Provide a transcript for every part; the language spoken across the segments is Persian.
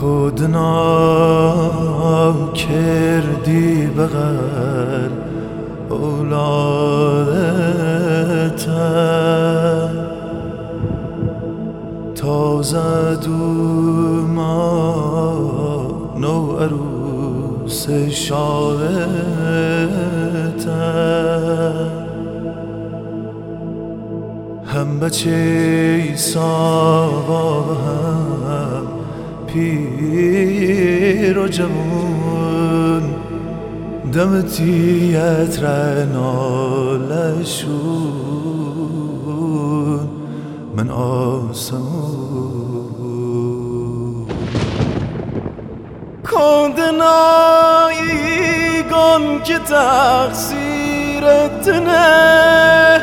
کودنا کردی بغل اولادت تازه دوما نو عروس شادت هم بچه ساوا و هم پیر و جوون دمتیت رنالشون من آسمون کندنایی گن که تقصیرت نه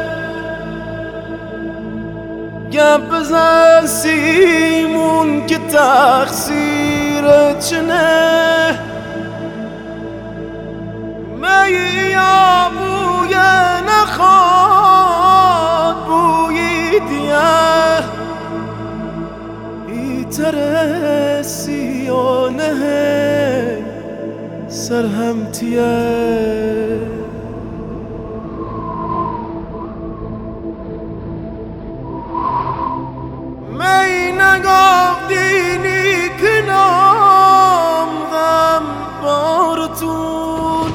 گپ بزن سیمون که تقصیرت چنه میا بوی نخواد بوی دیه ایتر سیانه سرهمتیه می نگفتینی کنام غم بارتون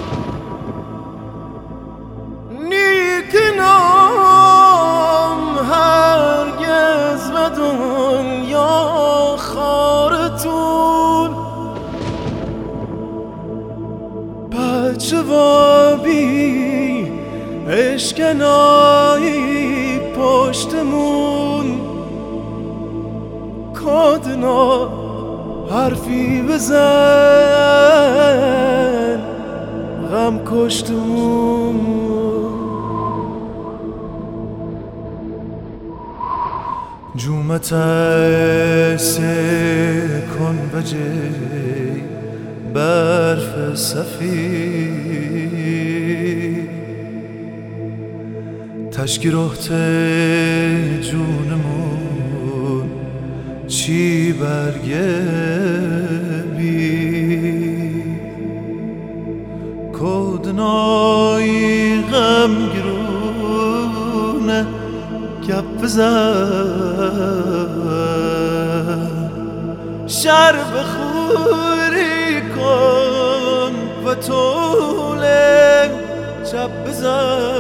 نیکنام هرگز و دنیا خارتون بچه وابی اشکنایی پشتمون کادنا حرفی بزن غم کشتمون جومت سکن بجی برف صفی تشکی رخت جونمون چی برگه بی کودنایی غم گرونه گپ بزن شر بخوری کن و طول چپ بزن